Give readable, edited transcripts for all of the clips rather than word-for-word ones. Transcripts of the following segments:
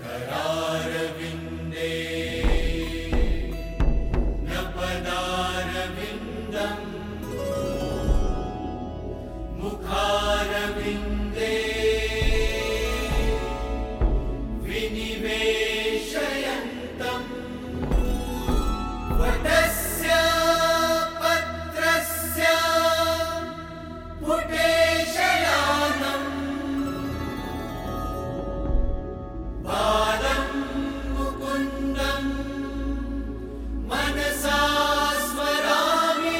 करारविन्दे न पदारविन्दम् मुखारविन्दे विनिवेशयन्तम् वटस्य पत्रस्य पुटेशयानम् बालं मुकुन्दं मनसा स्मरामि।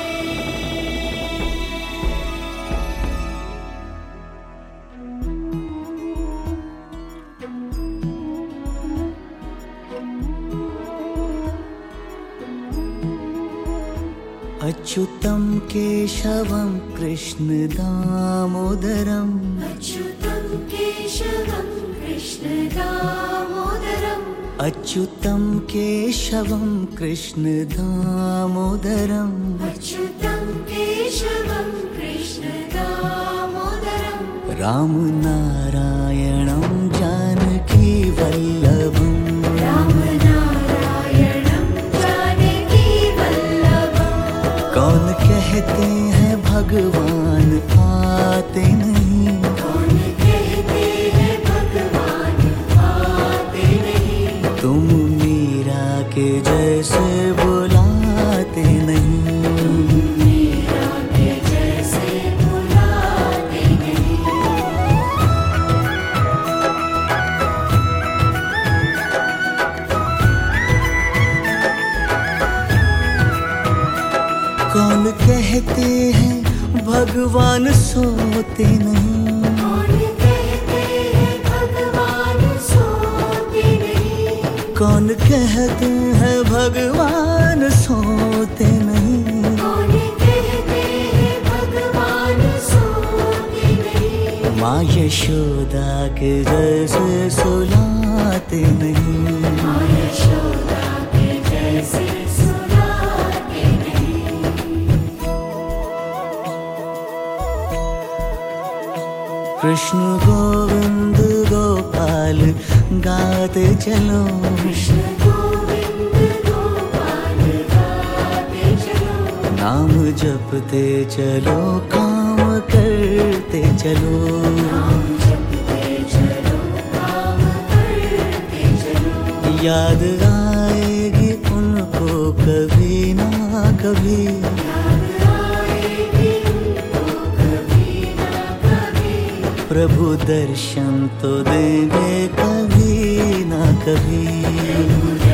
अच्युतं केशवं कृष्ण दामोदरम् अच्युतं केशवं कृष्ण दामोदरम् अच्युतं केशवं कृष्ण दामोदरम् अच्युतं केशवं कृष्ण दामोदरम् रामनारायणं जानकी वल्लभम् रामनारायणं जानकी वल्लभम्। कौन कहते हैं भगवान आते नहीं, कौन कहते हैं भगवान आते नहीं, तुम मीरा के जैसे बुलाते नहीं। मीरा के जैसे बुलाते नहीं। कौन कहते हैं भगवान सोते नहीं, कौन कहते हैं भगवान सोते नहीं, कौन कहते हैं भगवान सोते नहीं। कौन कहते हैं भगवान सोते नहीं, माँ यशोदा के जैसे सुलाते नहीं। माँ यशोदा के जैसे सुलाते नहीं। कृष्ण गोविंद गोपाल गाते चलो, कृष्ण गोविंद गोपाल गाते चलो, नाम जपते चलो काम करते चलो। नाम जपते चलो काम करते चलो। याद आएगी उनको कभी ना कभी, याद आएगी उनको कभी ना कभी, प्रभु दर्शन तो देंगे कभी ना कभी। प्रभु